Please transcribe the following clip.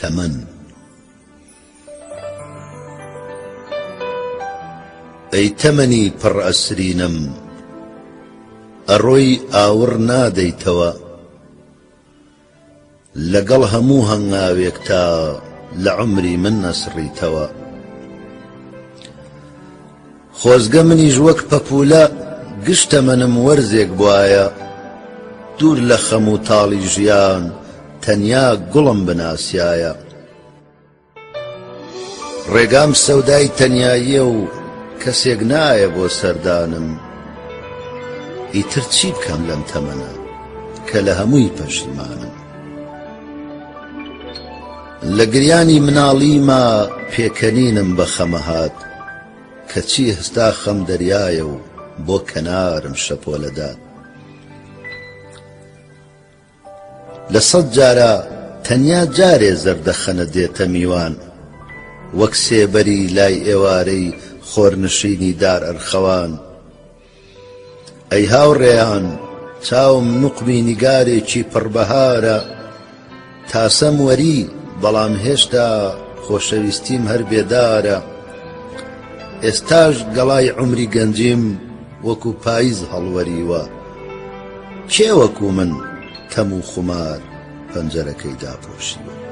تەمەن. ئەی تەمەنی پڕ ئەسرینم، ئەڕۆی ئاور نادەیتەوە لەگەڵ هەموو هەنگاوێک تا لە عومری من نەسڕیتەوە. خۆزگە منیش وەک پەپولە گشتە منم وەرزێک بوایە، دوور لە خەم و تاڵی ژیان تەنیا گوڵم بناسیایە. ڕێگام سەودای تەنیاییە و کەسێک نایە بۆ سەردانم، ئیتر چی بکەم لەم تەمەنە کە لە هەمووی پەشیمانم. لە گریانی مناڵیما پێکەنینم بە خەمەهات، کەچی هەستا خەم دەریایە و بۆ کەنارم شەپۆلەدات. لە سەد جارە تەنیا جارێ زەردەخەنە دێتە میوان، وەک سێبەری لای ئێوارەی خۆرنشینی دار ئەرخەوان. ئەی هاوڕێیان، چاوم نوقمی نیگارێکی پڕبەهارە، تاسەم وەری بەڵام هێشتا خۆشەویستیم هەر بێدارە. ئێستاش گەڵای عومری گەنجیم وەکو پاییز هەڵوەریوە، کێ وەکو من تەم و خومار پەنجەرەکەی داپۆشیوە.